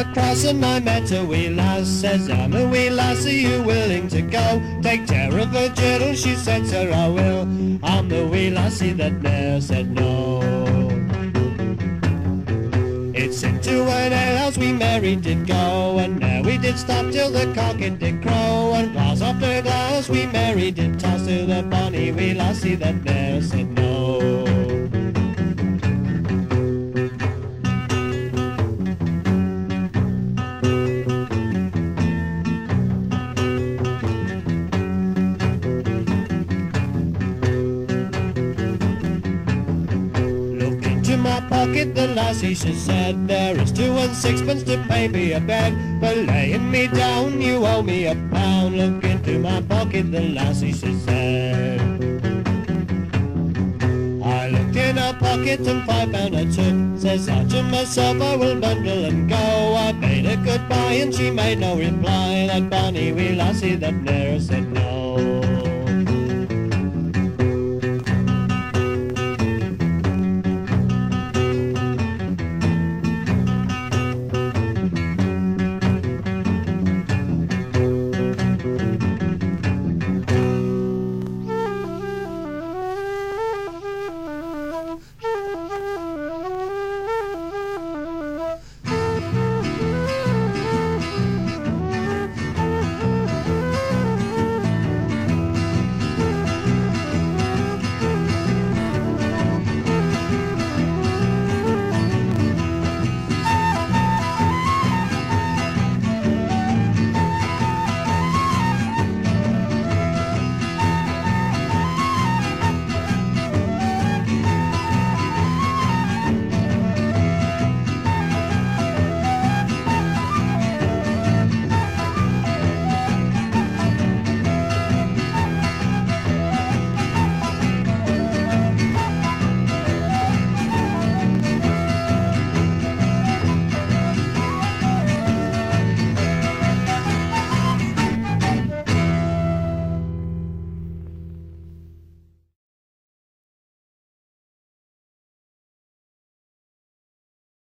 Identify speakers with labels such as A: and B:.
A: across and I met a wee lass. Says, I'm a wee lass, are you willing to go? Take care of the journal, she said, sir, I will. I'm the wee lassie that ne'er said no. It's into an alehouse we married did go, and there we did stop till the cock it did crow. And glass after glass we married did toss to the bonny wee lassie that ne'er said no. My pocket, the lassie she said, there is 2 and 6pence to pay me a bed, but laying me down you owe me £1. Look into my pocket, the lassie she said. I looked in her pocket and £5 I took. Says I to myself, I will bundle and go. I bade her goodbye and she made no reply, that bonny wee lassie that ne'er said no.